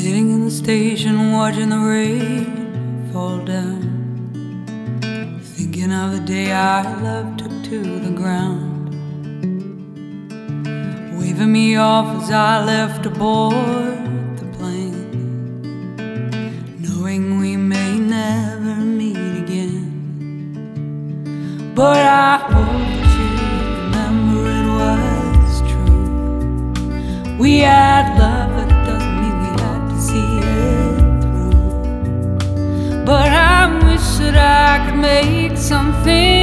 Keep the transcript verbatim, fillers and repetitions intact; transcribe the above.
Sitting in the station watching the rain fall down, thinking of the day our love took to the ground, waving me off as I left aboard the plane, knowing we may never meet again. But I hope that you remember it was true. We had love, but it doesn't mean we had to see it through. But I wish that I could make something